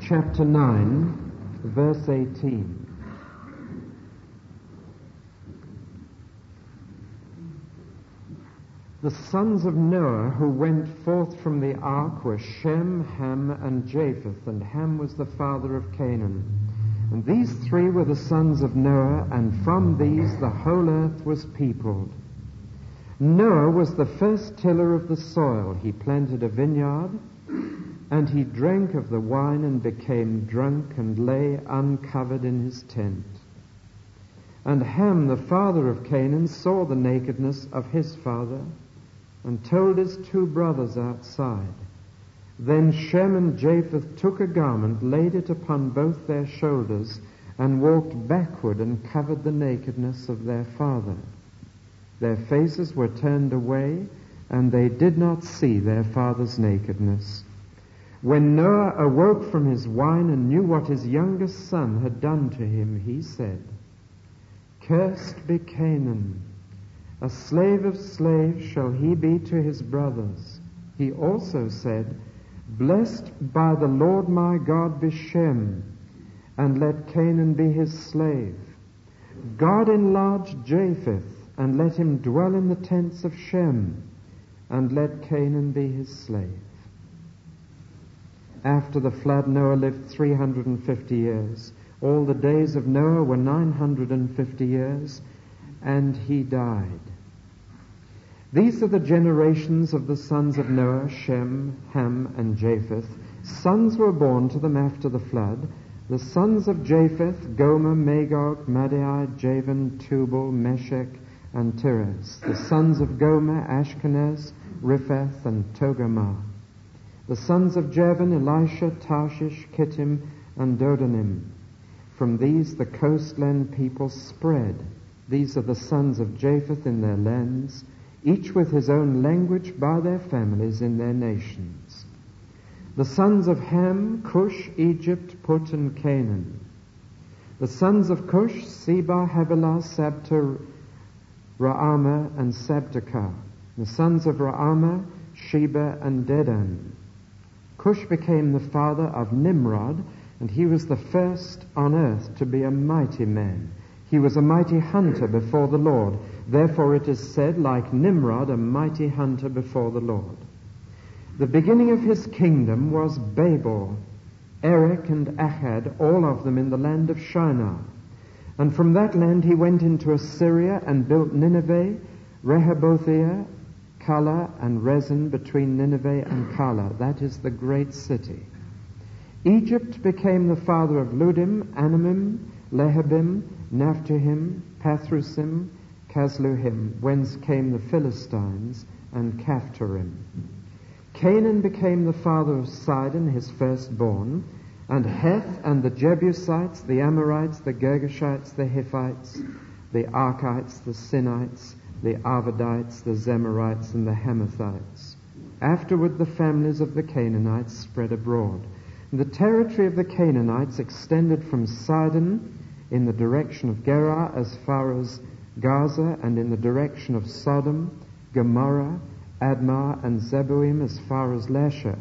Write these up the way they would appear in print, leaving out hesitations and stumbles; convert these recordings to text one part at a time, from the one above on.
chapter 9, verse 18. The sons of Noah who went forth from the ark were Shem, Ham, and Japheth, and Ham was the father of Canaan. And these three were the sons of Noah, and from these the whole earth was peopled. Noah was the first tiller of the soil. He planted a vineyard, and he drank of the wine and became drunk and lay uncovered in his tent. And Ham, the father of Canaan, saw the nakedness of his father and told his two brothers outside. Then Shem and Japheth took a garment, laid it upon both their shoulders, and walked backward and covered the nakedness of their father. Their faces were turned away, and they did not see their father's nakedness. When Noah awoke from his wine and knew what his youngest son had done to him, he said, "Cursed be Canaan. A slave of slaves shall he be to his brothers." He also said, "Blessed by the Lord my God be Shem, and let Canaan be his slave. God enlarge Japheth, and let him dwell in the tents of Shem, and let Canaan be his slave." After the flood, Noah lived 350 years. All the days of Noah were 950 years, and he died. These are the generations of the sons of Noah, Shem, Ham, and Japheth. Sons were born to them after the flood. The sons of Japheth, Gomer, Magog, Madai, Javan, Tubal, Meshech, and Tiras. The sons of Gomer, Ashkenaz, Riphath, and Togarmah. The sons of Javan, Elisha, Tarshish, Kittim, and Dodanim. From these the coastland people spread. These are the sons of Japheth in their lands, each with his own language by their families in their nations. The sons of Ham, Cush, Egypt, Put, and Canaan. The sons of Cush, Seba, Havilah, Sabta, Raamah, and Sabteka. The sons of Raamah, Sheba, and Dedan. Cush became the father of Nimrod, and he was the first on earth to be a mighty man. He was a mighty hunter before the Lord. Therefore it is said, like Nimrod, a mighty hunter before the Lord. The beginning of his kingdom was Babel, Erech, and Akkad, all of them in the land of Shinar. And from that land he went into Assyria and built Nineveh, Rehobothia, Calah, and Rezin between Nineveh and Calah. That is the great city. Egypt became the father of Ludim, Anamim, Lehabim, Naphtuhim, Pathrusim, Casluhim, whence came the Philistines, and Caphtorim. Canaan became the father of Sidon, his firstborn, and Heth, and the Jebusites, the Amorites, the Girgashites, the Hittites, the Arkites, the Sinites, the Arvadites, the Zemarites, and the Hamathites. Afterward the families of the Canaanites spread abroad. And the territory of the Canaanites extended from Sidon in the direction of Gerar as far as Gaza, and in the direction of Sodom, Gomorrah, Admah, and Zeboim as far as Lasha.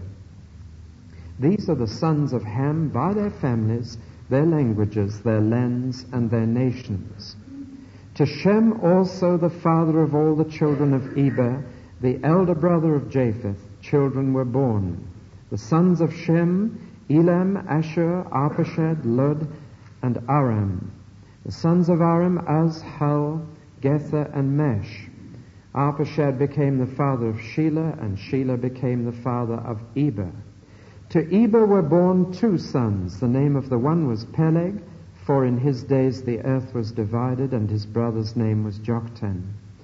These are the sons of Ham by their families, their languages, their lands, and their nations. To Shem also, the father of all the children of Eber, the elder brother of Japheth, children were born. The sons of Shem, Elam, Ashur, Arpachshad, Lud, and Aram. The sons of Aram, Az, Hul, Gether, and Mash. Arpachshad became the father of Shelah, and Shelah became the father of Eber. To Eber were born two sons. The name of the one was Peleg, for in his days the earth was divided, and his brother's name was Joktan.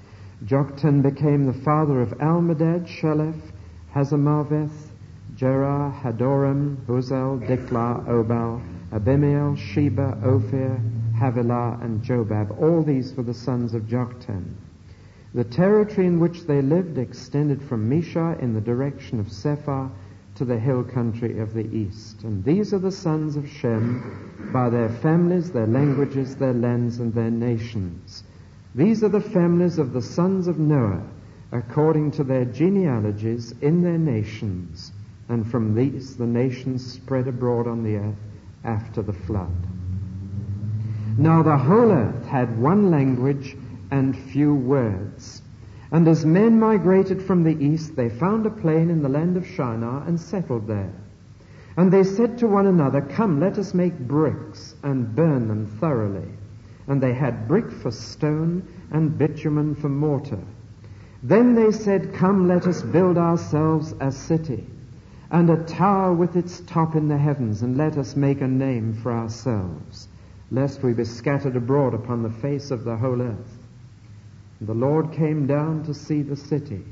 Joktan became the father of Almodad, Sheleph, Hazarmaveth, Jerah, Hadoram, Huzal, Diklah, Obal, Abimael, Sheba, Ophir, Havilah, and Jobab. All these were the sons of Joktan. The territory in which they lived extended from Mishah in the direction of Sephar to the hill country of the east. And these are the sons of Shem by their families, their languages, their lands, and their nations. These are the families of the sons of Noah, according to their genealogies in their nations. and from these the nations spread abroad on the earth after the flood. Now the whole earth had one language and few words. And as men migrated from the east, they found a plain in the land of Shinar and settled there. And they said to one another, "Come, let us make bricks and burn them thoroughly." And they had brick for stone and bitumen for mortar. Then they said, "Come, let us build ourselves a city and a tower with its top in the heavens, and let us make a name for ourselves, lest we be scattered abroad upon the face of the whole earth." And the Lord came down to see the city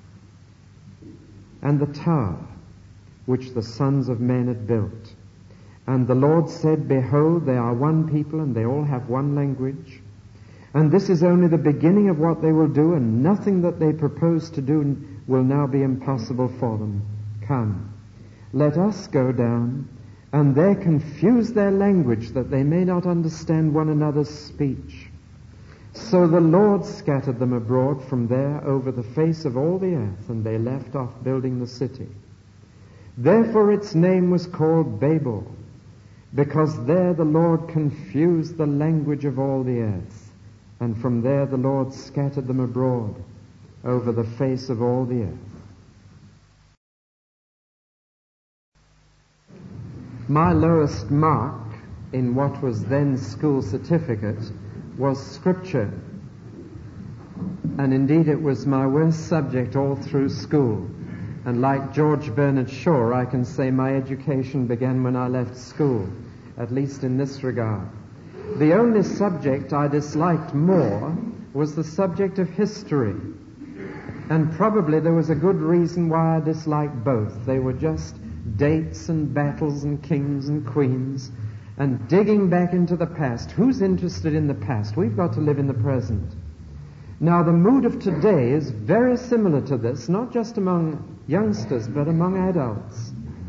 and the tower which the sons of men had built. And the Lord said, "Behold, they are one people, and they all have one language. And this is only the beginning of what they will do, and nothing that they propose to do will now be impossible for them. Come, let us go down, and there confuse their language, that they may not understand one another's speech." So the Lord scattered them abroad from there over the face of all the earth, and they left off building the city. Therefore its name was called Babel, because there the Lord confused the language of all the earth, and from there the Lord scattered them abroad over the face of all the earth. My lowest mark in what was then school certificate was Scripture. And indeed it was my worst subject all through school. And like George Bernard Shaw, I can say my education began when I left school, at least in this regard. The only subject I disliked more was the subject of history. And probably there was a good reason why I disliked both. They were just dates and battles and kings and queens and digging back into the past. Who's interested in the past? We've got to live in the present. Now, the mood of today is very similar to this, not just among youngsters, but among adults.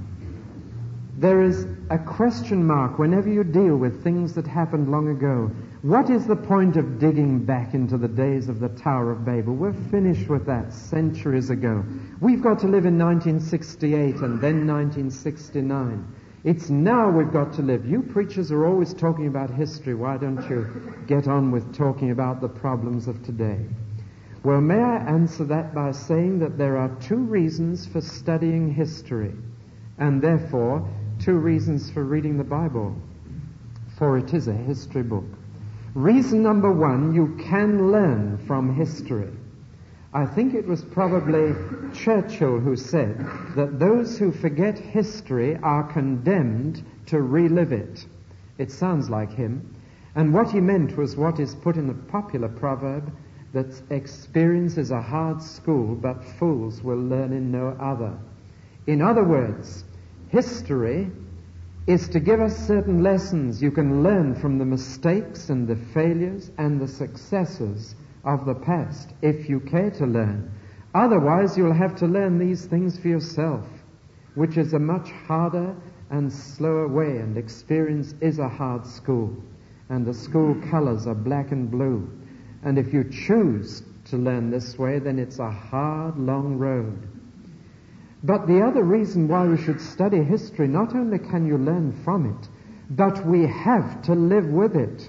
There is a question mark whenever you deal with things that happened long ago. What is the point of digging back into the days of the Tower of Babel? We're finished with that centuries ago. We've got to live in 1968 and then 1969. It's now we've got to live. You preachers are always talking about history. Why don't you get on with talking about the problems of today? Well, may I answer that by saying that there are two reasons for studying history, and therefore 2 reasons for reading the Bible, for it is a history book. Reason number 1, you can learn from history. I think it was probably Churchill who said that those who forget history are condemned to relive it. It sounds like him. And what he meant was what is put in the popular proverb, that experience is a hard school, but fools will learn in no other. In other words, history is to give us certain lessons. You can learn from the mistakes and the failures and the successes of the past, if you care to learn. Otherwise, you'll have to learn these things for yourself, which is a much harder and slower way, and experience is a hard school, and the school colors are black and blue. And if you choose to learn this way, then it's a hard, long road. But the other reason why we should study history, not only can you learn from it, but we have to live with it.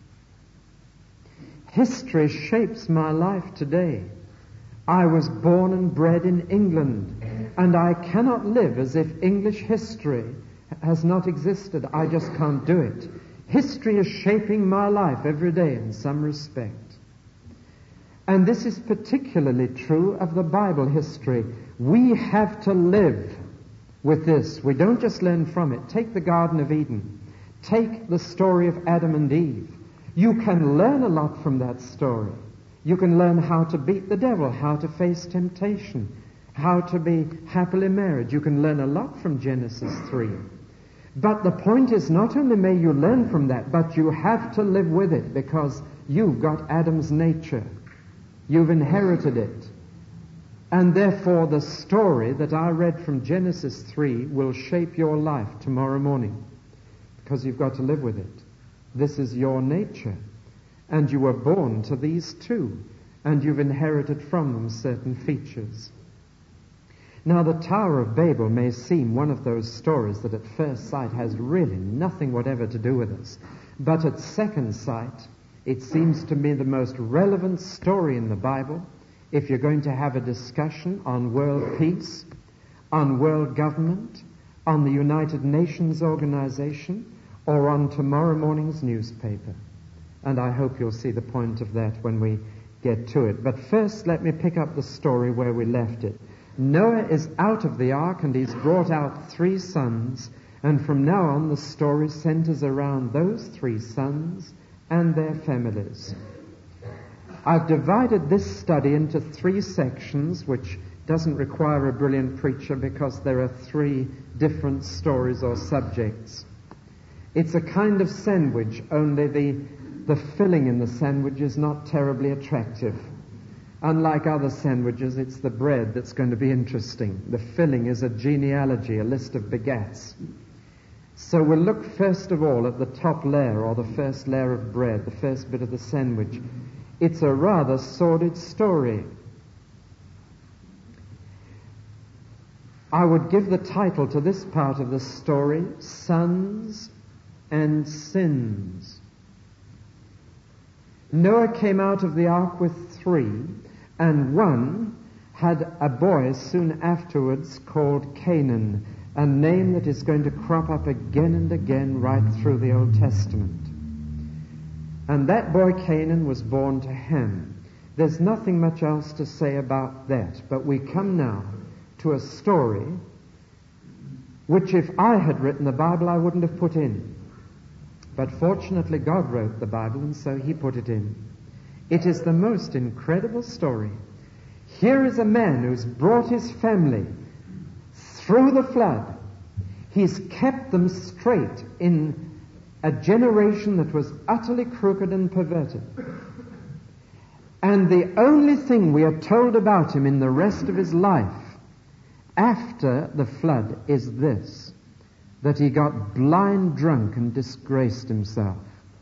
History shapes my life today. I was born and bred in England, and I cannot live as if English history has not existed. I just can't do it. History is shaping my life every day in some respect. And this is particularly true of the Bible history. We have to live with this. We don't just learn from it. Take the Garden of Eden. Take the story of Adam and Eve. You can learn a lot from that story. You can learn how to beat the devil, how to face temptation, how to be happily married. You can learn a lot from Genesis 3. But the point is, not only may you learn from that, but you have to live with it, because you've got Adam's nature. You've inherited it. And therefore the story that I read from Genesis 3 will shape your life tomorrow morning, because you've got to live with it. This is your nature. And you were born to these two, and you've inherited from them certain features. Now, the Tower of Babel may seem one of those stories that at first sight has really nothing whatever to do with us. But at second sight, it seems to me the most relevant story in the Bible if you're going to have a discussion on world peace, on world government, on the United Nations organization, or on tomorrow morning's newspaper. And I hope you'll see the point of that when we get to it. But first, let me pick up the story where we left it. Noah is out of the ark and he's brought out 3 sons, and from now on the story centers around those 3 sons and their families. I've divided this study into 3 sections, which doesn't require a brilliant preacher because there are 3 different stories or subjects. It's a kind of sandwich, only the filling in the sandwich is not terribly attractive. Unlike other sandwiches, it's the bread that's going to be interesting. The filling is a genealogy, a list of begats. So we'll look first of all at the top layer, or the first layer of bread, the first bit of the sandwich. It's a rather sordid story. I would give the title to this part of the story, Sons and Sins. Noah came out of the ark with 3, and one had a boy soon afterwards called Canaan, a name that is going to crop up again and again right through the Old Testament. And that boy Canaan was born to Ham. There's nothing much else to say about that, but we come now to a story which if I had written the Bible I wouldn't have put in. But fortunately God wrote the Bible, and so he put it in. It is the most incredible story. Here is a man who's brought his family through the flood. He's kept them straight in a generation that was utterly crooked and perverted. And the only thing we are told about him in the rest of his life after the flood is this, that he got blind drunk and disgraced himself.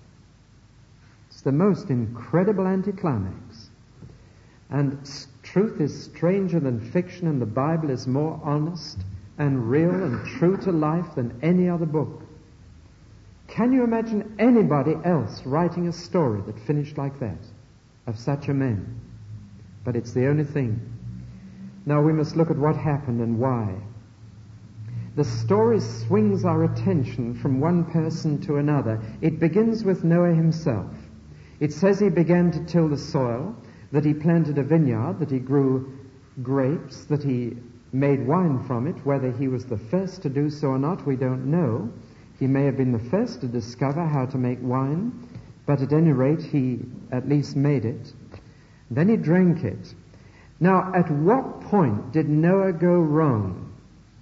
It's the most incredible anticlimax. And truth is stranger than fiction, and the Bible is more honest and real and true to life than any other book. Can you imagine anybody else writing a story that finished like that, of such a man? But it's the only thing. Now we must look at what happened and why. The story swings our attention from one person to another. It begins with Noah himself. It says he began to till the soil, that he planted a vineyard, that he grew grapes, that he made wine from it. Whether he was the first to do so or not, we don't know. He may have been the first to discover how to make wine, but at any rate, he at least made it. Then he drank it. Now, at what point did Noah go wrong?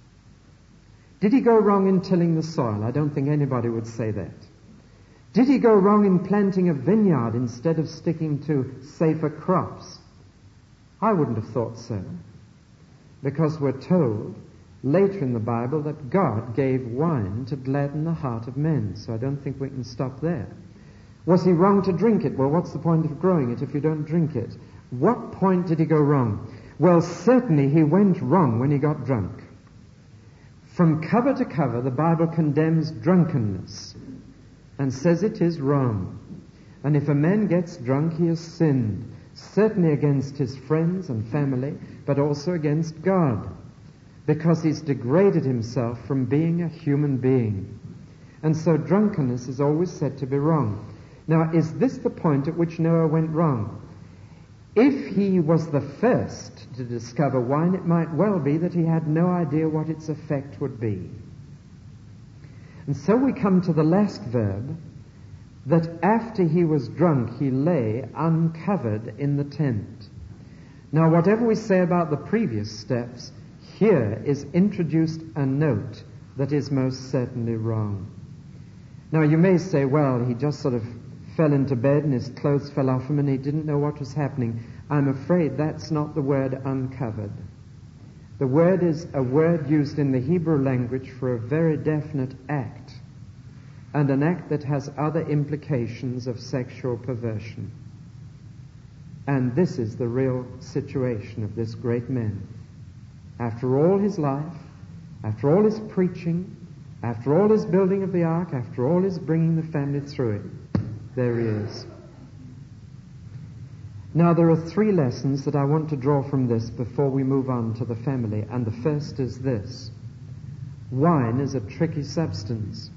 Did he go wrong in tilling the soil? I don't think anybody would say that. Did he go wrong in planting a vineyard instead of sticking to safer crops? I wouldn't have thought so, because we're told later in the Bible that God gave wine to gladden the heart of men, so I don't think we can stop there. Was he wrong to drink it? Well, what's the point of growing it if you don't drink it? What point did he go wrong? Well, certainly he went wrong when he got drunk. From cover to cover, the Bible condemns drunkenness and says it is wrong. And if a man gets drunk, he has sinned, certainly against his friends and family, but also against God, because he's degraded himself from being a human being. And so drunkenness is always said to be wrong. Now, is this the point at which Noah went wrong? If he was the first to discover wine, it might well be that he had no idea what its effect would be. And so we come to the last verb, that after he was drunk, he lay uncovered in the tent. Now, whatever we say about the previous steps, here is introduced a note that is most certainly wrong. Now, you may say, well, he just sort of fell into bed and his clothes fell off him and he didn't know what was happening. I'm afraid that's not the word uncovered. The word is a word used in the Hebrew language for a very definite act, and an act that has other implications of sexual perversion. And this is the real situation of this great man. after all his life, after all his preaching, after all his building of the ark, after all his bringing the family through it, there he is. Now there are 3 lessons that I want to draw from this before we move on to the family, and the first is this. Wine is a tricky substance.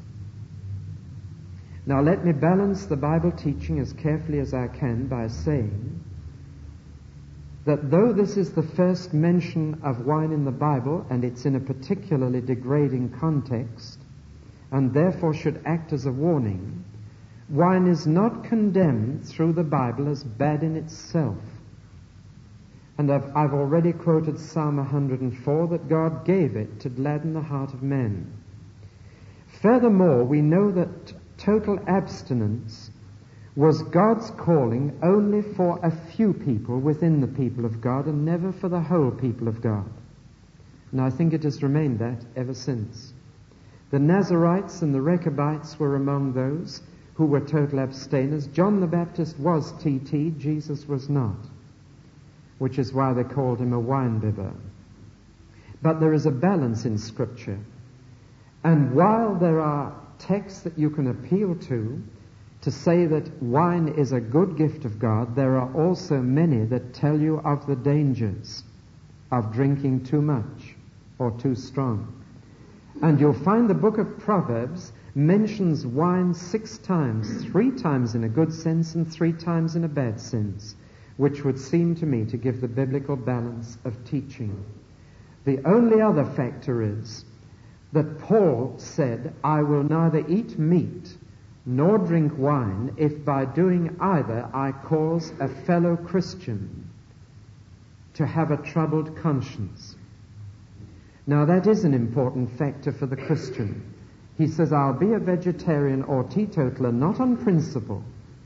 Now let me balance the Bible teaching as carefully as I can by saying that though this is the first mention of wine in the Bible, and it's in a particularly degrading context, and therefore should act as a warning, wine is not condemned through the Bible as bad in itself. And I've already quoted Psalm 104 that God gave it to gladden the heart of men. Furthermore, we know that total abstinence was God's calling only for a few people within the people of God and never for the whole people of God. And I think it has remained that ever since. The Nazarites and the Rechabites were among those who were total abstainers. John the Baptist was TT, Jesus was not, which is why they called him a wine-bibber. But there is a balance in Scripture. And while there are texts that you can appeal to say that wine is a good gift of God, there are also many that tell you of the dangers of drinking too much or too strong. And you'll find the book of Proverbs mentions wine 6 times, 3 times in a good sense and 3 times in a bad sense, which would seem to me to give the biblical balance of teaching. The only other factor is that Paul said, I will neither eat meat nor drink wine if by doing either I cause a fellow Christian to have a troubled conscience. Now that is an important factor for the Christian. He says, I'll be a vegetarian or teetotaler not on principle,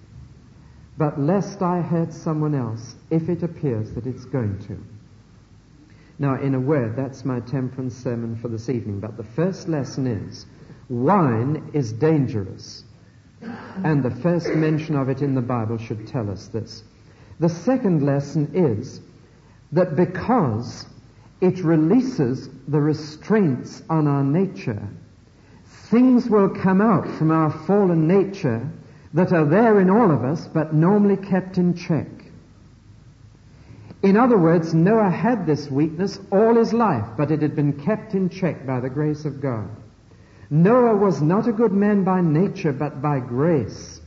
but lest I hurt someone else if it appears that it's going to. Now, in a word, that's my temperance sermon for this evening. But the first lesson is, wine is dangerous. And the first mention of it in the Bible should tell us this. The second lesson is that because it releases the restraints on our nature, things will come out from our fallen nature that are there in all of us, but normally kept in check. In other words, Noah had this weakness all his life, but it had been kept in check by the grace of God. Noah was not a good man by nature, but by grace.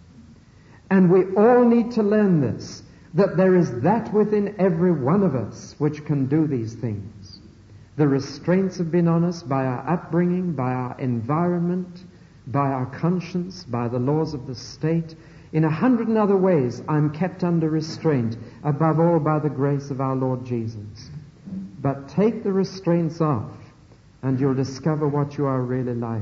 And we all need to learn this, that there is that within every one of us which can do these things. The restraints have been on us by our upbringing, by our environment, by our conscience, by the laws of the state. In 100 other ways, I'm kept under restraint, above all by the grace of our Lord Jesus. But take the restraints off, and you'll discover what you are really like.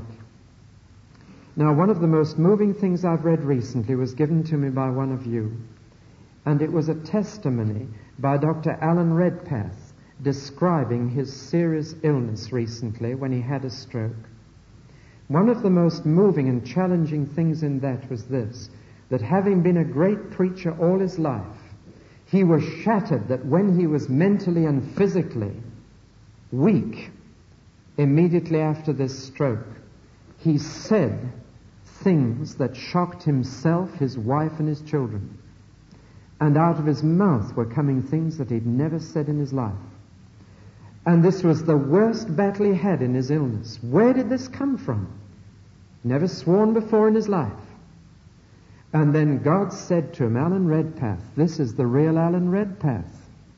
Now, one of the most moving things I've read recently was given to me by one of you, and it was a testimony by Dr. Alan Redpath describing his serious illness recently when he had a stroke. One of the most moving and challenging things in that was this, that having been a great preacher all his life, he was shattered that when he was mentally and physically weak, immediately after this stroke, he said things that shocked himself, his wife, and his children. And out of his mouth were coming things that he'd never said in his life. And this was the worst battle he had in his illness. Where did this come from? Never sworn before in his life. And then God said to him, Alan Redpath, this is the real Alan Redpath.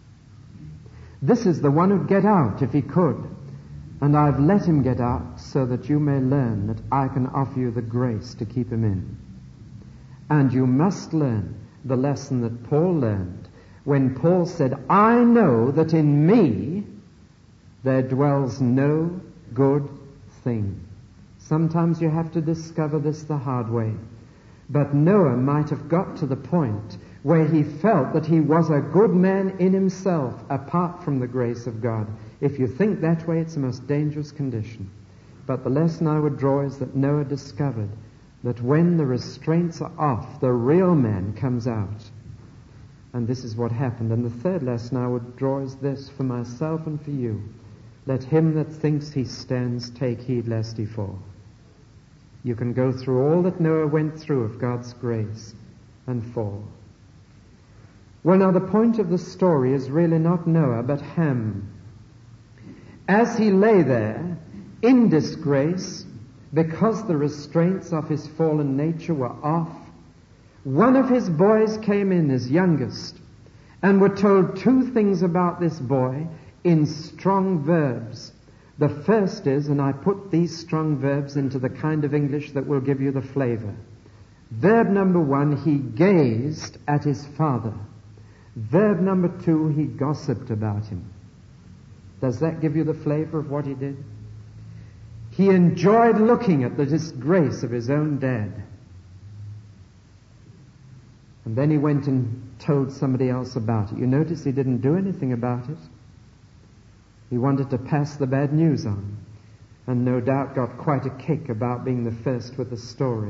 This is the one who'd get out if he could. And I've let him get out so that you may learn that I can offer you the grace to keep him in. And you must learn the lesson that Paul learned when Paul said, I know that in me there dwells no good thing. Sometimes you have to discover this the hard way. But Noah might have got to the point where he felt that he was a good man in himself apart from the grace of God. If you think that way, it's the most dangerous condition. But the lesson I would draw is that Noah discovered that when the restraints are off, the real man comes out. And this is what happened. And the third lesson I would draw is this, for myself and for you. Let him that thinks he stands take heed lest he fall. You can go through all that Noah went through of God's grace and fall. Well, now the point of the story is really not Noah, but Ham. As he lay there in disgrace, because the restraints of his fallen nature were off, one of his boys came in, his youngest, and were told two things about this boy in strong verbs. The first is, and I put these strong verbs into the kind of English that will give you the flavor. Verb number 1, he gazed at his father. Verb number 2, he gossiped about him. Does that give you the flavor of what he did? He enjoyed looking at the disgrace of his own dad. And then he went and told somebody else about it. You notice he didn't do anything about it. He wanted to pass the bad news on, and no doubt got quite a kick about being the first with the story.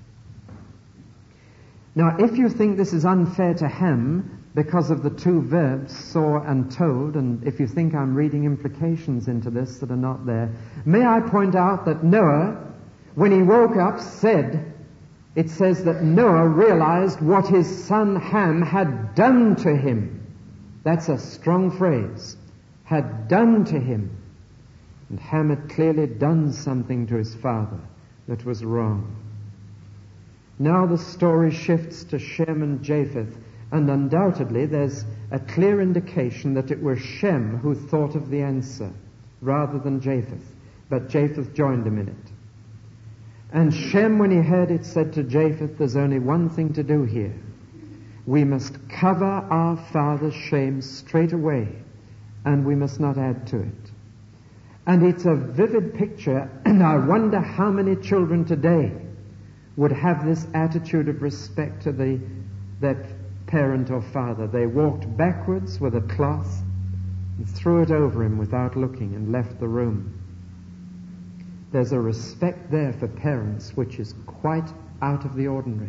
Now, if you think this is unfair to Ham because of the two verbs, saw and told, and if you think I'm reading implications into this that are not there, may I point out that Noah, when he woke up, it says that Noah realized what his son Ham had done to him. That's a strong phrase. Had done to him. And Ham had clearly done something to his father that was wrong. Now the story shifts to Shem and Japheth, and undoubtedly there's a clear indication that it was Shem who thought of the answer rather than Japheth. But Japheth joined him in it. And Shem, when he heard it, said to Japheth, there's only one thing to do here. We must cover our father's shame straight away, and we must not add to it. And it's a vivid picture, and I wonder how many children today would have this attitude of respect to their parent or father. They walked backwards with a cloth and threw it over him without looking and left the room. There's a respect there for parents which is quite out of the ordinary.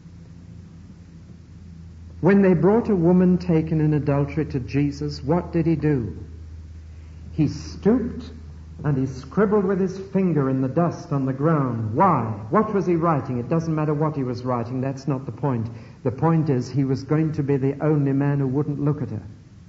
When they brought a woman taken in adultery to Jesus, what did he do? He stooped and he scribbled with his finger in the dust on the ground. Why? What was he writing? It doesn't matter what he was writing. That's not the point. The point is he was going to be the only man who wouldn't look at her.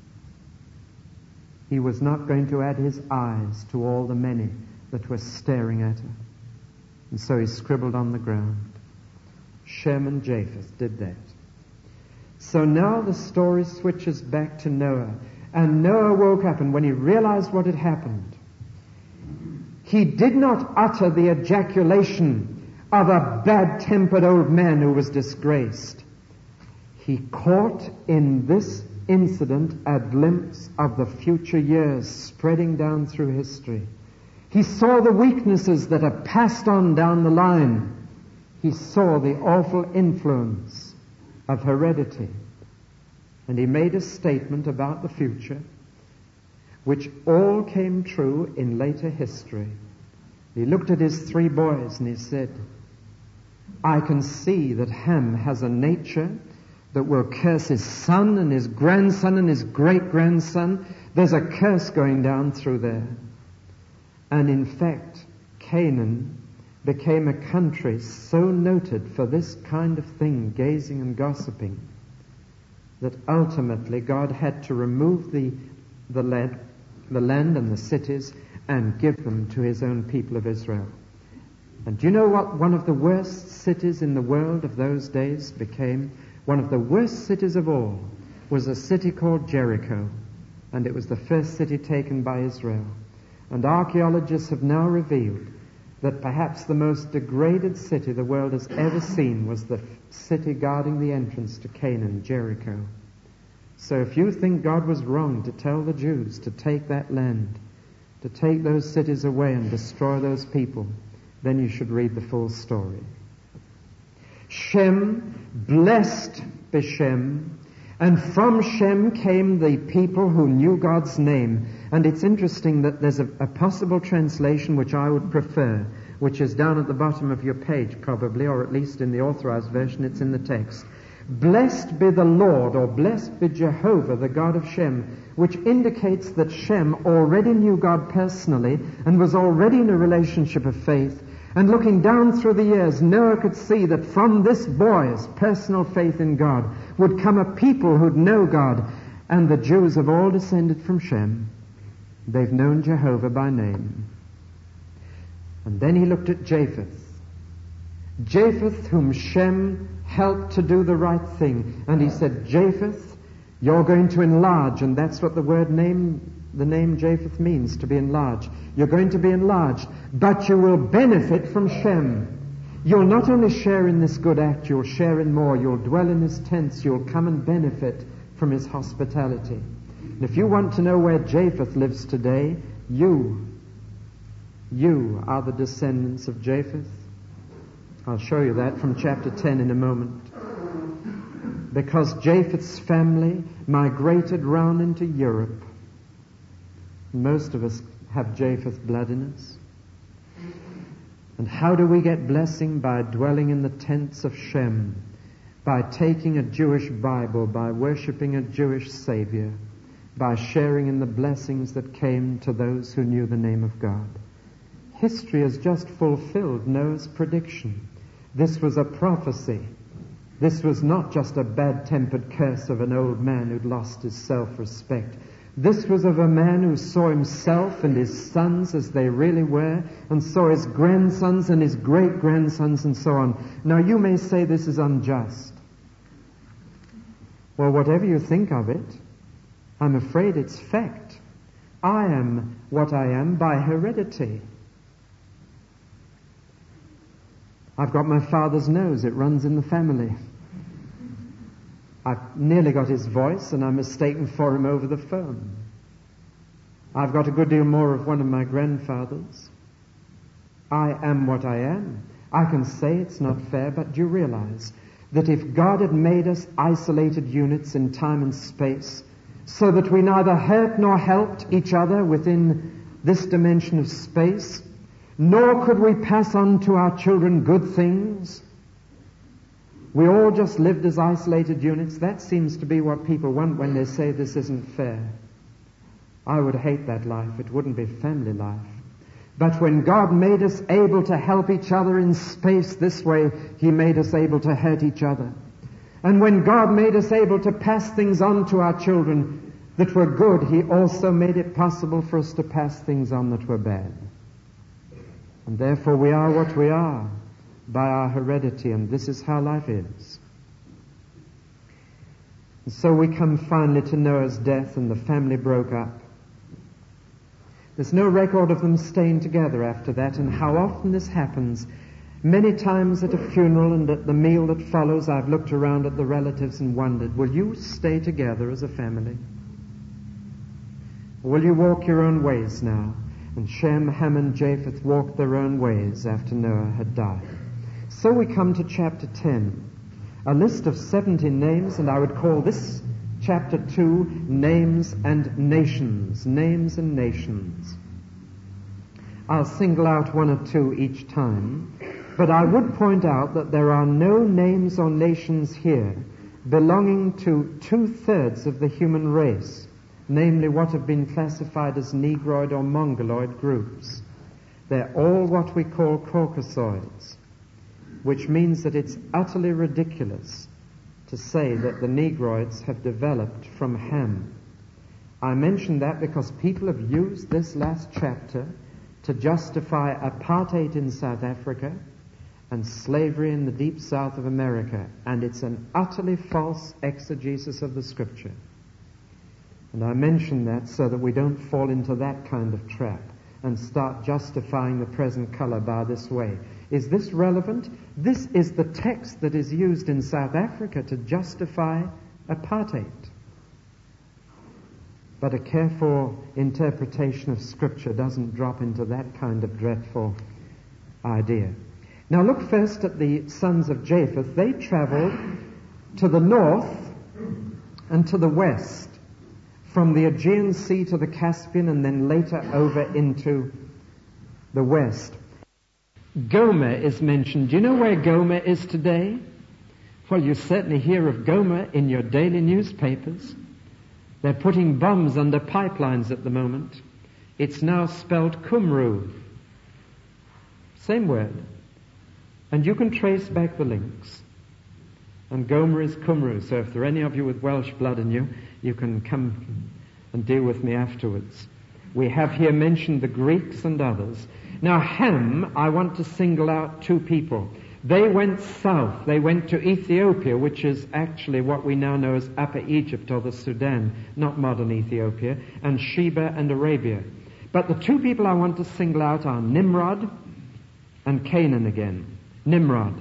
He was not going to add his eyes to all the many that were staring at her. And so he scribbled on the ground. Shem and Japheth did that. So now the story switches back to Noah. And Noah woke up, and when he realized what had happened, he did not utter the ejaculation of a bad-tempered old man who was disgraced. He caught in this incident a glimpse of the future years spreading down through history. He saw the weaknesses that are passed on down the line. He saw the awful influence of heredity. And he made a statement about the future, which all came true in later history. He looked at his three boys and he said, I can see that Ham has a nature that will curse his son and his grandson and his great-grandson. There's a curse going down through there. And in fact, Canaan became a country so noted for this kind of thing, gazing and gossiping, that ultimately God had to remove the land and the cities and give them to his own people of Israel. And do you know what one of the worst cities in the world of those days became? One of the worst cities of all was a city called Jericho, and it was the first city taken by Israel. And archaeologists have now revealed that perhaps the most degraded city the world has ever seen was the city guarding the entrance to Canaan, Jericho. So if you think God was wrong to tell the Jews to take that land, to take those cities away and destroy those people, then you should read the full story. Shem blessed Beshem, and from Shem came the people who knew God's name. And it's interesting that there's a possible translation which I would prefer, which is down at the bottom of your page probably, or at least in the authorized version, it's in the text. Blessed be the Lord, or blessed be Jehovah, the God of Shem, which indicates that Shem already knew God personally and was already in a relationship of faith. And looking down through the years, Noah could see that from this boy's personal faith in God would come a people who'd know God. And the Jews have all descended from Shem. They've known Jehovah by name. And then he looked at Japheth. Japheth, whom Shem helped to do the right thing. And he said, Japheth, you're going to enlarge. And that's what the name Japheth means, to be enlarged. You're going to be enlarged, but you will benefit from Shem. You'll not only share in this good act, you'll share in more. You'll dwell in his tents. You'll come and benefit from his hospitality. And if you want to know where Japheth lives today, you are the descendants of Japheth. I'll show you that from chapter 10 in a moment. Because Japheth's family migrated round into Europe. Most of us have Japheth blood in us. And how do we get blessing? By dwelling in the tents of Shem, by taking a Jewish Bible, by worshipping a Jewish Savior, by sharing in the blessings that came to those who knew the name of God. History has just fulfilled Noah's prediction. This was a prophecy. This was not just a bad-tempered curse of an old man who'd lost his self-respect. This was of a man who saw himself and his sons as they really were, and saw his grandsons and his great-grandsons and so on. Now you may say this is unjust. Well, whatever you think of it, I'm afraid it's fact. I am what I am by heredity. I've got my father's nose. It runs in the family. I've nearly got his voice, and I'm mistaken for him over the phone. I've got a good deal more of one of my grandfathers. I am what I am. I can say it's not fair, but do you realize that if God had made us isolated units in time and space, so that we neither hurt nor helped each other within this dimension of space, nor could we pass on to our children good things, we all just lived as isolated units. That seems to be what people want when they say this isn't fair. I would hate that life. It wouldn't be family life. But when God made us able to help each other in space this way, He made us able to hurt each other. And when God made us able to pass things on to our children that were good, He also made it possible for us to pass things on that were bad. And therefore we are what we are by our heredity, and this is how life is. And so we come finally to Noah's death, and the family broke up. There's no record of them staying together after that, and how often this happens. Many times at a funeral and at the meal that follows, I've looked around at the relatives and wondered, will you stay together as a family? Or will you walk your own ways now? And Shem, Ham, and Japheth walked their own ways after Noah had died. So we come to chapter 10, a list of 70 names, and I would call this chapter 2, Names and Nations. Names and Nations. I'll single out one or two each time, but I would point out that there are no names or nations here belonging to 2/3 of the human race, namely what have been classified as Negroid or Mongoloid groups. They're all what we call Caucasoids, which means that it's utterly ridiculous to say that the Negroids have developed from Ham. I mention that because people have used this last chapter to justify apartheid in South Africa and slavery in the deep south of America, and it's an utterly false exegesis of the Scripture. And I mention that so that we don't fall into that kind of trap and start justifying the present color by this way. Is this relevant? This is the text that is used in South Africa to justify apartheid. But a careful interpretation of Scripture doesn't drop into that kind of dreadful idea. Now look first at the sons of Japheth. They traveled to the north and to the west, from the Aegean Sea to the Caspian, and then later over into the west. Gomer is mentioned. Do you know where Gomer is today? Well, you certainly hear of Gomer in your daily newspapers. They're putting bombs under pipelines at the moment. It's now spelled Cymru. Same word. And you can trace back the links. And Gomer is Cymru. So if there are any of you with Welsh blood in you, you can come and deal with me afterwards. We have here mentioned the Greeks and others. Now Ham, I want to single out two people. They went south. They went to Ethiopia, which is actually what we now know as Upper Egypt or the Sudan, not modern Ethiopia, and Sheba and Arabia. But the two people I want to single out are Nimrod and Canaan again. Nimrod.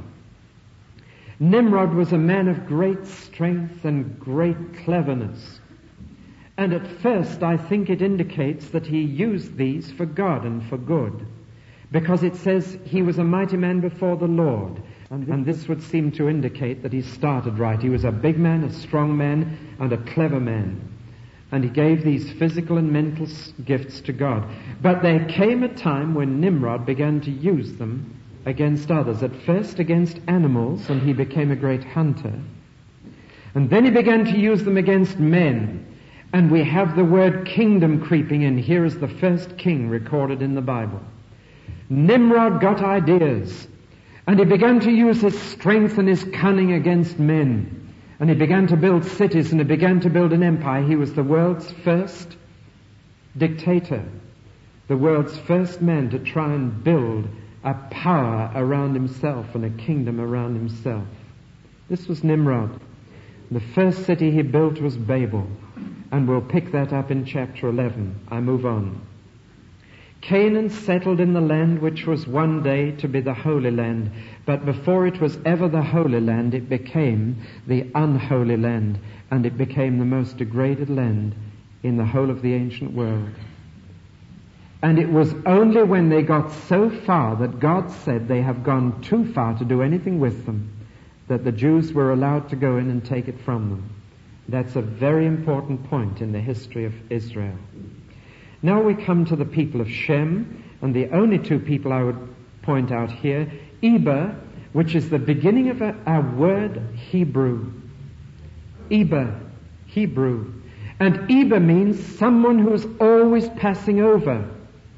Nimrod was a man of great strength and great cleverness. And at first I think it indicates that he used these for God and for good. Because it says he was a mighty man before the Lord. And this would seem to indicate that he started right. He was a big man, a strong man, and a clever man. And he gave these physical and mental gifts to God. But there came a time when Nimrod began to use them against others. At first against animals, and he became a great hunter. And then he began to use them against men. And we have the word kingdom creeping in. Here is the first king recorded in the Bible. Nimrod got ideas, and he began to use his strength and his cunning against men. And he began to build cities, and he began to build an empire. He was the world's first dictator, the world's first man to try and build a power around himself and a kingdom around himself. This was Nimrod. The first city he built was Babel, and we'll pick that up in chapter 11. I move on. Canaan settled in the land which was one day to be the Holy Land, but before it was ever the Holy Land, it became the unholy land, and it became the most degraded land in the whole of the ancient world. And it was only when they got so far that God said they have gone too far to do anything with them, that the Jews were allowed to go in and take it from them. That's a very important point in the history of Israel. Now we come to the people of Shem, and the only two people I would point out here, Eber, which is the beginning of a word Hebrew. Eber, Hebrew. And Eber means someone who is always passing over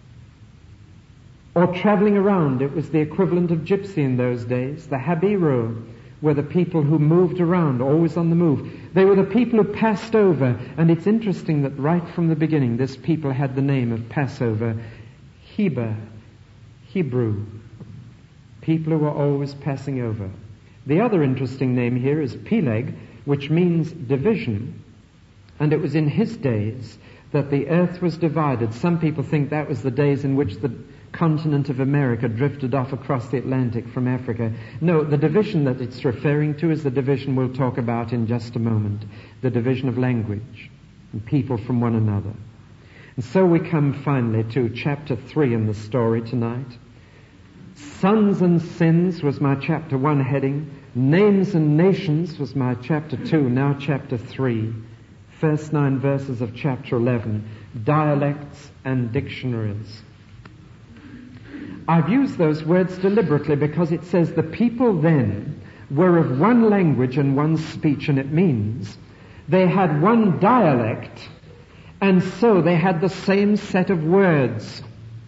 or traveling around. It was the equivalent of gypsy in those days. The Habiru were the people who moved around, always on the move. They were the people who passed over. And it's interesting that right from the beginning, this people had the name of Passover. Heber, Hebrew. People who were always passing over. The other interesting name here is Peleg, which means division. And it was in his days that the earth was divided. Some people think that was the days in which the continent of America drifted off across the Atlantic from Africa. No, the division that it's referring to is the division we'll talk about in just a moment. The division of language and people from one another. And so we come finally to chapter 3 in the story tonight. Sons and Sins was my chapter 1 heading. Names and Nations was my chapter 2, now chapter 3. First 9 verses of chapter 11. Dialects and dictionaries. I've used those words deliberately because it says the people then were of one language and one speech, and it means they had one dialect, and so they had the same set of words.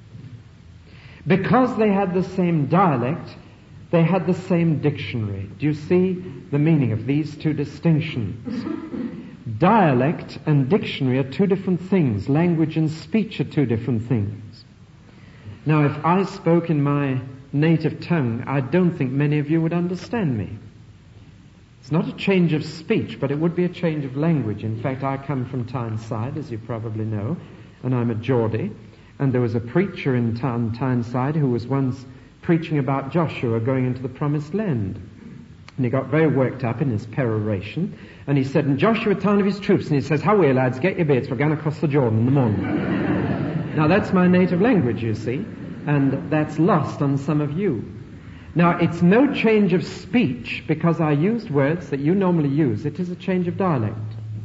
Because they had the same dialect, they had the same dictionary. Do you see the meaning of these two distinctions? Dialect and dictionary are two different things. Language and speech are two different things. Now, if I spoke in my native tongue, I don't think many of you would understand me. It's not a change of speech, but it would be a change of language. In fact, I come from Tyneside, as you probably know, and I'm a Geordie. And there was a preacher in Tyneside who was once preaching about Joshua going into the promised land. And he got very worked up in his peroration. And he said, and Joshua told of his troops, and he says, how are you, lads? Get your beards, we're going across the Jordan in the morning. Now that's my native language, you see, and that's lost on some of you. Now it's no change of speech because I used words that you normally use. It is a change of dialect.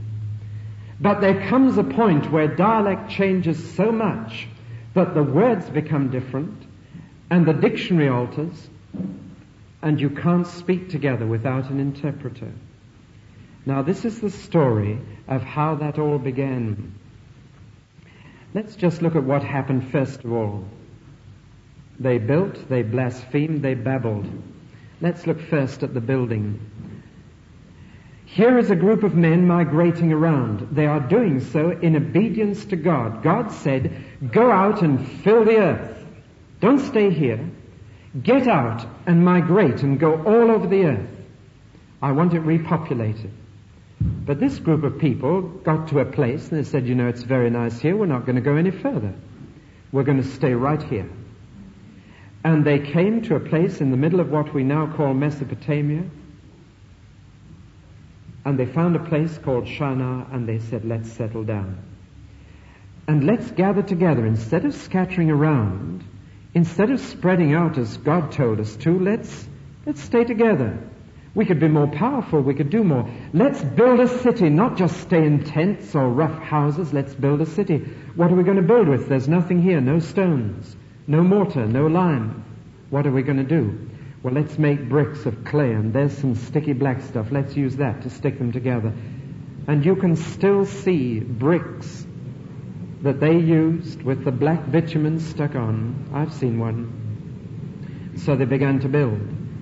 But there comes a point where dialect changes so much that the words become different and the dictionary alters and you can't speak together without an interpreter. Now, this is the story of how that all began. Let's just look at what happened first of all. They built, they blasphemed, they babbled. Let's look first at the building. Here is a group of men migrating around. They are doing so in obedience to God. God said, go out and fill the earth. Don't stay here. Get out and migrate and go all over the earth. I want it repopulated. But this group of people got to a place and they said, it's very nice here. We're not going to go any further. We're going to stay right here. And they came to a place in the middle of what we now call Mesopotamia. And they found a place called Shinar, and they said, let's settle down. And let's gather together. Instead of scattering around, instead of spreading out as God told us to, let's stay together. We could be more powerful, we could do more. Let's build a city, not just stay in tents or rough houses. Let's build a city. What are we going to build with? There's nothing here, no stones, no mortar, no lime. What are we going to do? Well, let's make bricks of clay, and there's some sticky black stuff. Let's use that to stick them together. And you can still see bricks that they used with the black bitumen stuck on. I've seen one. So they began to build.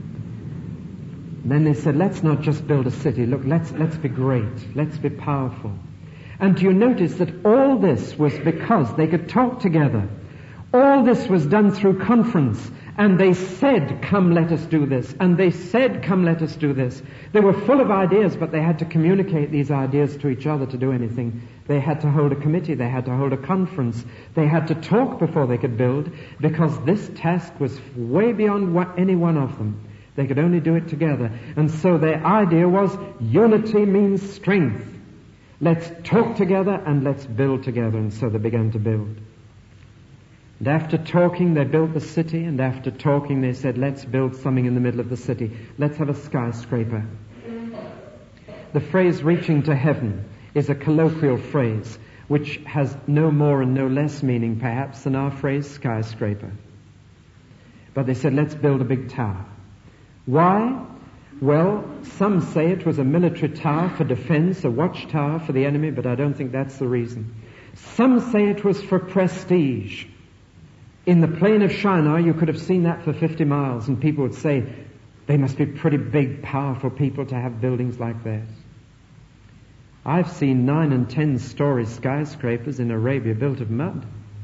Then they said, let's not just build a city. Look, let's be great. Let's be powerful. And do you notice that all this was because they could talk together? All this was done through conference. And they said, come, let us do this. And they said, come, let us do this. They were full of ideas, but they had to communicate these ideas to each other to do anything. They had to hold a committee. They had to hold a conference. They had to talk before they could build, because this task was way beyond any one of them. They could only do it together. And so their idea was, unity means strength. Let's talk together and let's build together. And so they began to build. And after talking, they built the city, and after talking, they said, let's build something in the middle of the city. Let's have a skyscraper. The phrase reaching to heaven is a colloquial phrase which has no more and no less meaning, perhaps, than our phrase skyscraper. But they said, let's build a big tower. Why? Well, some say it was a military tower for defense, a watchtower for the enemy, but I don't think that's the reason. Some say it was for prestige. In the plain of Shinar, you could have seen that for 50 miles, and people would say, they must be pretty big, powerful people to have buildings like that. I've seen 9 and 10-story skyscrapers in Arabia built of mud.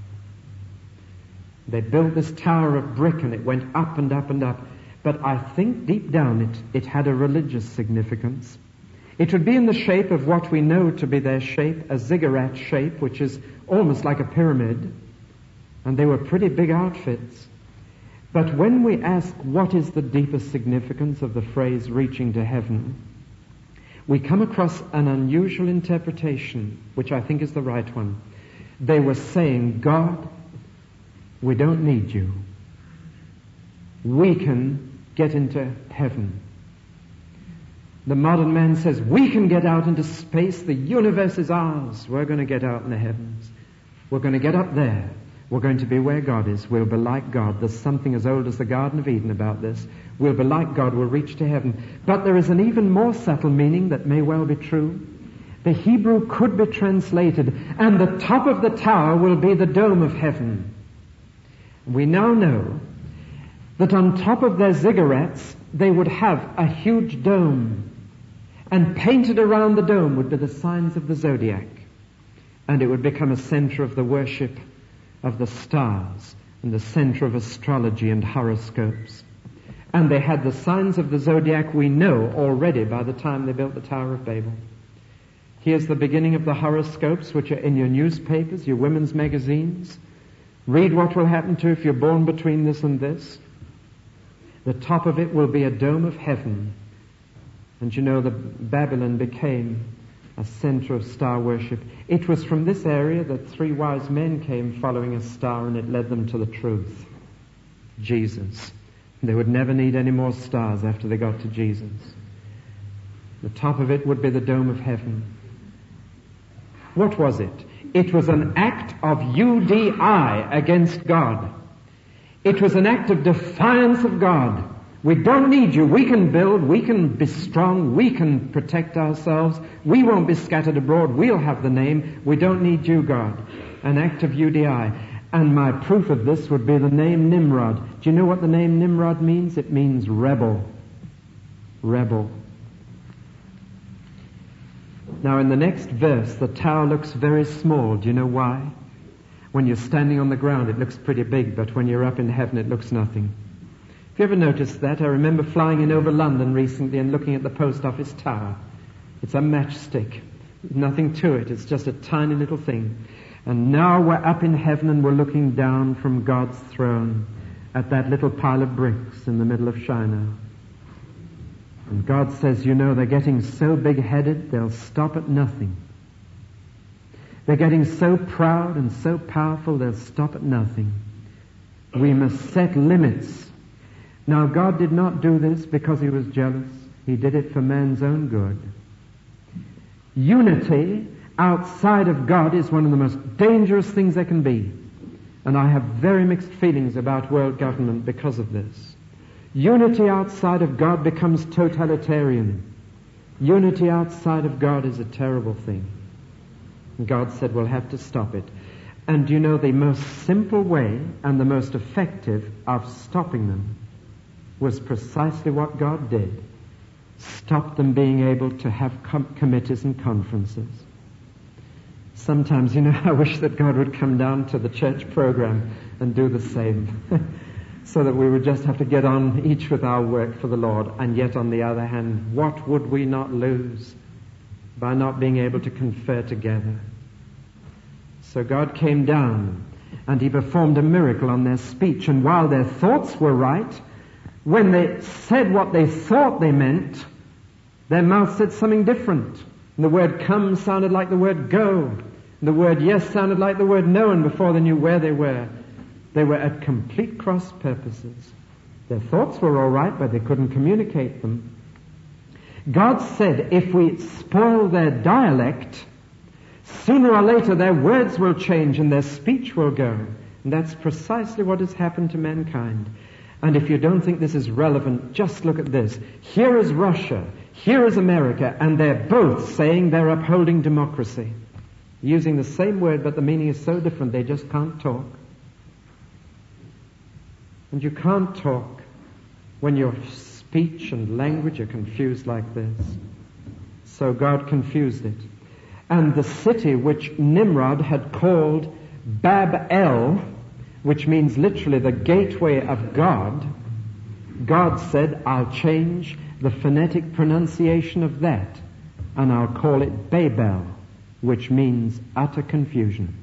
They built this tower of brick, and it went up and up and up. But I think deep down it had a religious significance. It would be in the shape of what we know to be their shape, a ziggurat shape, which is almost like a pyramid. And they were pretty big outfits. But when we ask what is the deepest significance of the phrase reaching to heaven, we come across an unusual interpretation, which I think is the right one. They were saying, God, we don't need you. We can get into heaven. The modern man says, we can get out into space. The universe is ours. We're going to get out in the heavens. We're going to get up there. We're going to be where God is. We'll be like God. There's something as old as the Garden of Eden about this. We'll be like God. We'll reach to heaven. But there is an even more subtle meaning that may well be true. The Hebrew could be translated, and the top of the tower will be the dome of heaven. We now know that on top of their ziggurats, they would have a huge dome. And painted around the dome would be the signs of the zodiac. And it would become a center of the worship of the stars and the center of astrology and horoscopes. And they had the signs of the zodiac we know already by the time they built the Tower of Babel. Here's the beginning of the horoscopes, which are in your newspapers, your women's magazines. Read what will happen to you if you're born between this and this. The top of it will be a dome of heaven. And you know that Babylon became a center of star worship. It was from this area that 3 wise men came following a star, and it led them to the truth. Jesus. They would never need any more stars after they got to Jesus. The top of it would be the dome of heaven. What was it? It was an act of UDI against God. It was an act of defiance of God. We don't need you. We can build. We can be strong. We can protect ourselves. We won't be scattered abroad. We'll have the name. We don't need you, God. An act of UDI. And my proof of this would be the name Nimrod. Do you know what the name Nimrod means? It means rebel. Rebel. Now in the next verse, the tower looks very small. Do you know why? When you're standing on the ground, it looks pretty big, but when you're up in heaven, it looks nothing. Have you ever noticed that? I remember flying in over London recently and looking at the post office tower. It's a matchstick. Nothing to it. It's just a tiny little thing. And now we're up in heaven and we're looking down from God's throne at that little pile of bricks in the middle of Shinar. And God says, you know, they're getting so big-headed, they'll stop at nothing. They're getting so proud and so powerful, they'll stop at nothing. We must set limits. Now, God did not do this because he was jealous. He did it for man's own good. Unity outside of God is one of the most dangerous things there can be. And I have very mixed feelings about world government because of this. Unity outside of God becomes totalitarian. Unity outside of God is a terrible thing. And God said, we'll have to stop it. And you know, the most simple way and the most effective of stopping them was precisely what God did. Stop them being able to have committees and conferences. Sometimes, you know, I wish that God would come down to the church program and do the same. So that we would just have to get on each with our work for the Lord. And yet, on the other hand, what would we not lose by not being able to confer together? So God came down and he performed a miracle on their speech. And while their thoughts were right, when they said what they thought they meant, their mouth said something different. And the word come sounded like the word go. And the word yes sounded like the word no. And before they knew where they were at complete cross purposes. Their thoughts were all right, but they couldn't communicate them. God said, if we spoil their dialect, sooner or later their words will change and their speech will go. And that's precisely what has happened to mankind. And if you don't think this is relevant, just look at this. Here is Russia, here is America, and they're both saying they're upholding democracy. Using the same word, but the meaning is so different, they just can't talk. And you can't talk when your speech and language are confused like this. So God confused it. And the city which Nimrod had called Bab-el, which means literally the gateway of God, God said, I'll change the phonetic pronunciation of that, and I'll call it Babel, which means utter confusion.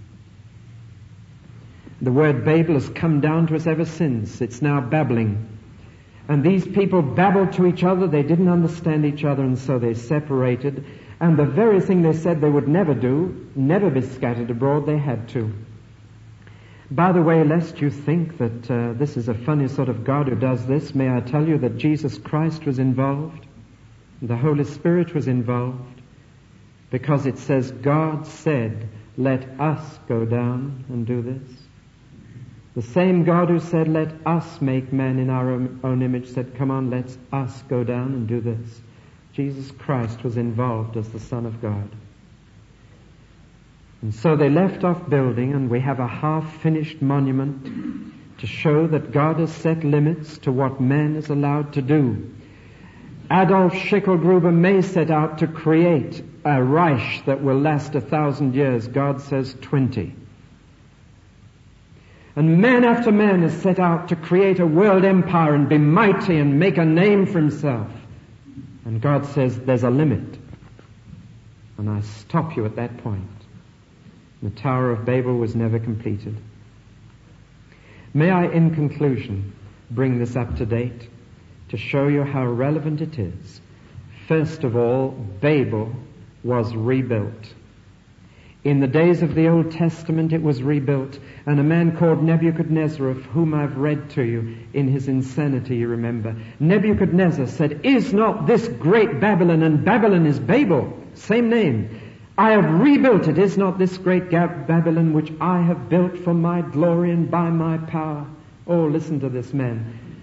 The word Babel has come down to us ever since. It's now babbling. And these people babbled to each other. They didn't understand each other, and so they separated. And the very thing they said they would never do, never be scattered abroad, they had to. By the way, lest you think that this is a funny sort of God who does this, may I tell you that Jesus Christ was involved? The Holy Spirit was involved? Because it says, God said, let us go down and do this. The same God who said, let us make man in our own image, said, come on, let us go down and do this. Jesus Christ was involved as the Son of God. And so they left off building, and we have a half-finished monument to show that God has set limits to what man is allowed to do. Adolf Schicklgruber may set out to create a Reich that will last 1,000 years. God says 20. And man after man is set out to create a world empire and be mighty and make a name for himself. And God says there's a limit. And I stop you at that point. The Tower of Babel was never completed. May I, in conclusion, bring this up to date to show you how relevant it is. First of all, Babel was rebuilt. In the days of the Old Testament it was rebuilt, and a man called Nebuchadnezzar, of whom I've read to you in his insanity, you remember. Nebuchadnezzar said, is not this great Babylon, and Babylon is Babel, same name. I have rebuilt it. Is not this great Babylon which I have built for my glory and by my power? Oh, listen to this man.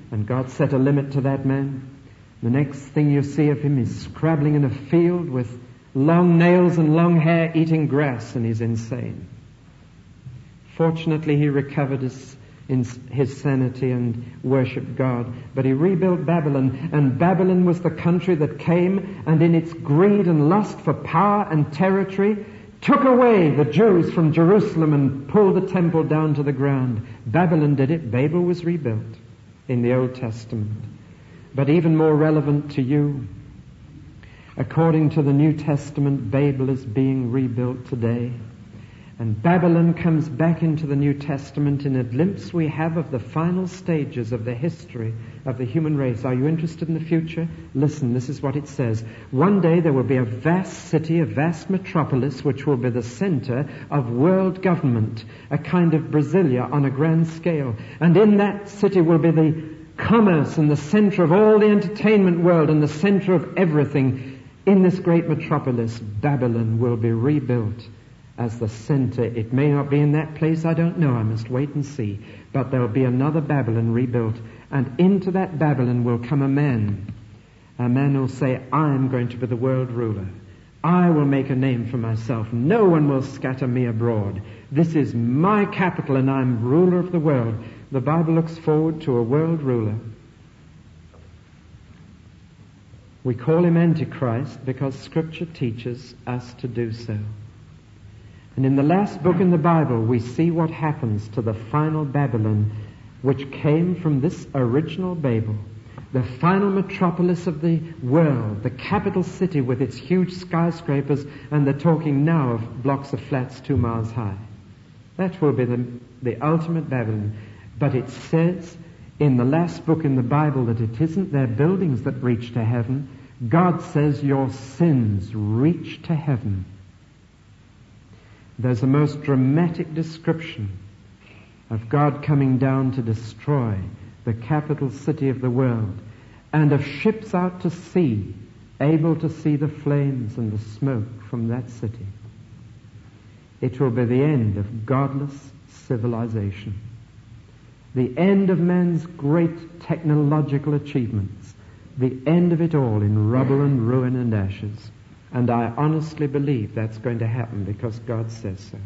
And God set a limit to that man. The next thing you see of him is scrabbling in a field with long nails and long hair, eating grass, and he's insane. Fortunately, he recovered his sanity and worshipped God. But he rebuilt Babylon, and Babylon was the country that came and in its greed and lust for power and territory took away the Jews from Jerusalem and pulled the temple down to the ground. Babylon did it. Babel was rebuilt in the Old Testament. But even more relevant to you, according to the New Testament, Babel is being rebuilt today. And Babylon comes back into the New Testament in a glimpse we have of the final stages of the history of the human race. Are you interested in the future? Listen, this is what it says. One day there will be a vast city, a vast metropolis, which will be the center of world government, a kind of Brasilia on a grand scale. And in that city will be the commerce and the center of all the entertainment world and the center of everything. In this great metropolis, Babylon will be rebuilt as the center. It may not be in that place, I don't know, I must wait and see. But there'll be another Babylon rebuilt, and into that Babylon will come a man. A man who'll say, I'm going to be the world ruler. I will make a name for myself. No one will scatter me abroad. This is my capital and I'm ruler of the world. The Bible looks forward to a world ruler. We call him Antichrist because Scripture teaches us to do so. And in the last book in the Bible, we see what happens to the final Babylon, which came from this original Babel, the final metropolis of the world, the capital city with its huge skyscrapers, and they're talking now of blocks of flats 2 miles high. That will be the ultimate Babylon. But it says in the last book in the Bible that it isn't their buildings that reach to heaven. God says your sins reach to heaven. There's a most dramatic description of God coming down to destroy the capital city of the world, and of ships out to sea, able to see the flames and the smoke from that city. It will be the end of godless civilization, the end of man's great technological achievements, the end of it all in rubble and ruin and ashes. And I honestly believe that's going to happen because God says so.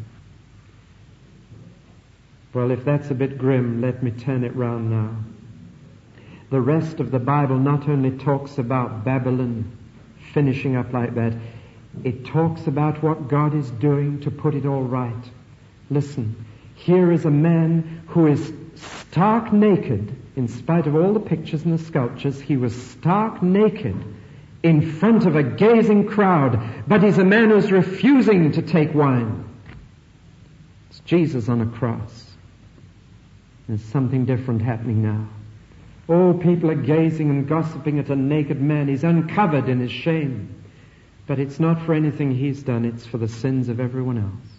Well, if that's a bit grim, let me turn it round now. The rest of the Bible not only talks about Babylon finishing up like that, it talks about what God is doing to put it all right. Listen, here is a man who is stark naked. In spite of all the pictures and the sculptures, he was stark naked in front of a gazing crowd, but he's a man who's refusing to take wine. It's Jesus on a cross. There's something different happening now. Oh, people are gazing and gossiping at a naked man. He's uncovered in his shame. But it's not for anything he's done, it's for the sins of everyone else.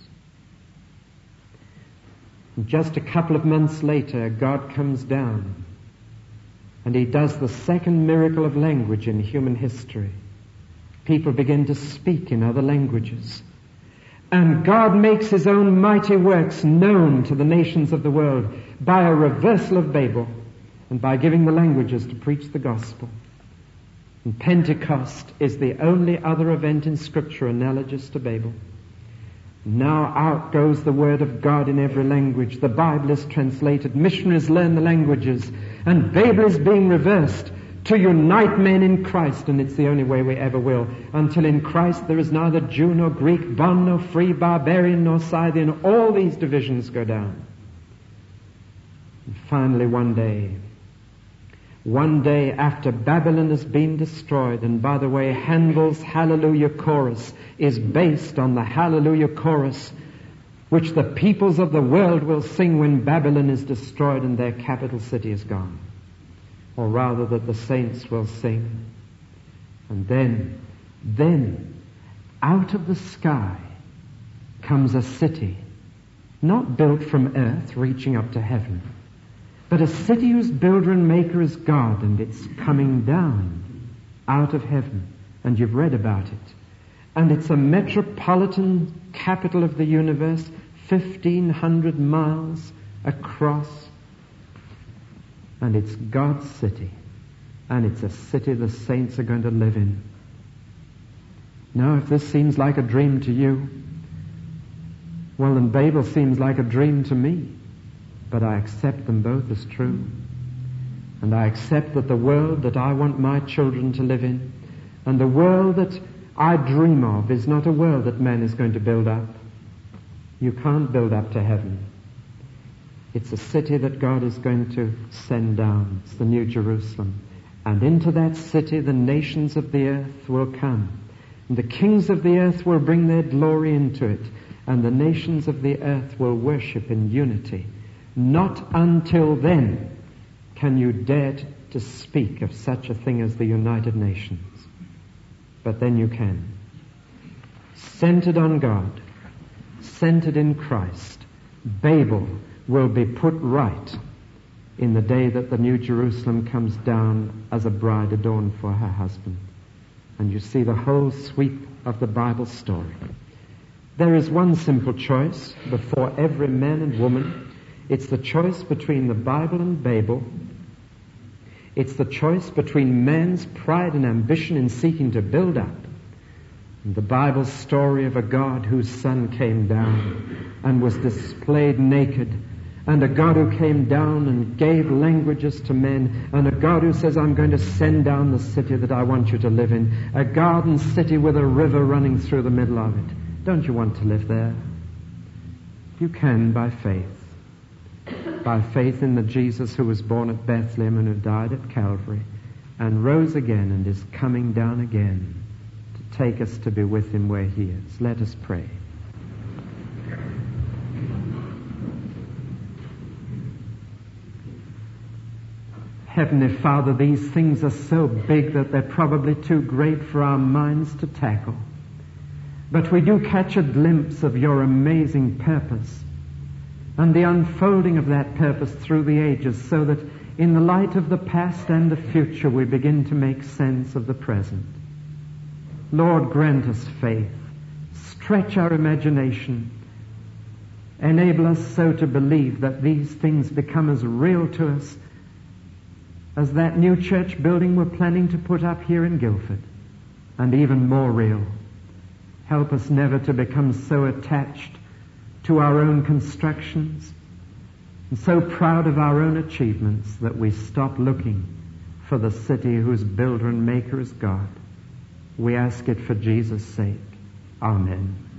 And just a couple of months later, God comes down and he does the second miracle of language in human history. People begin to speak in other languages. And God makes his own mighty works known to the nations of the world by a reversal of Babel and by giving the languages to preach the gospel. And Pentecost is the only other event in Scripture analogous to Babel. Now out goes the word of God in every language. The Bible is translated. Missionaries learn the languages. And Babel is being reversed to unite men in Christ. And it's the only way we ever will. Until in Christ there is neither Jew nor Greek, bond nor free, barbarian nor Scythian. All these divisions go down. And finally one day after Babylon has been destroyed, and by the way, Handel's Hallelujah Chorus is based on the Hallelujah Chorus which the peoples of the world will sing when Babylon is destroyed and their capital city is gone. Or rather that the saints will sing. And then out of the sky comes a city, not built from earth reaching up to heaven, but a city whose builder and maker is God, and it's coming down out of heaven. And you've read about it. And it's a metropolitan capital of the universe, 1,500 miles across. And it's God's city. And it's a city the saints are going to live in. Now, if this seems like a dream to you, well, then Babel seems like a dream to me. But I accept them both as true. And I accept that the world that I want my children to live in, and the world that I dream of, is not a world that man is going to build up. You can't build up to heaven. It's a city that God is going to send down. It's the New Jerusalem. And into that city the nations of the earth will come. And the kings of the earth will bring their glory into it. And the nations of the earth will worship in unity. Not until then can you dare to speak of such a thing as the United Nations. But then you can. Centered on God, centered in Christ, Babel will be put right in the day that the New Jerusalem comes down as a bride adorned for her husband. And you see the whole sweep of the Bible story. There is one simple choice before every man and woman. It's the choice between the Bible and Babel. It's the choice between man's pride and ambition in seeking to build up, and the Bible's story of a God whose Son came down and was displayed naked, and a God who came down and gave languages to men, and a God who says, I'm going to send down the city that I want you to live in, a garden city with a river running through the middle of it. Don't you want to live there? You can by faith. By faith in the Jesus who was born at Bethlehem and who died at Calvary and rose again and is coming down again to take us to be with him where he is. Let us pray. Heavenly Father, these things are so big that they're probably too great for our minds to tackle. But we do catch a glimpse of your amazing purpose and the unfolding of that purpose through the ages, so that in the light of the past and the future we begin to make sense of the present. Lord, grant us faith. Stretch our imagination. Enable us so to believe that these things become as real to us as that new church building we're planning to put up here in Guildford, and even more real. Help us never to become so attached to our own constructions and so proud of our own achievements that we stop looking for the city whose builder and maker is God. We ask it for Jesus' sake. Amen.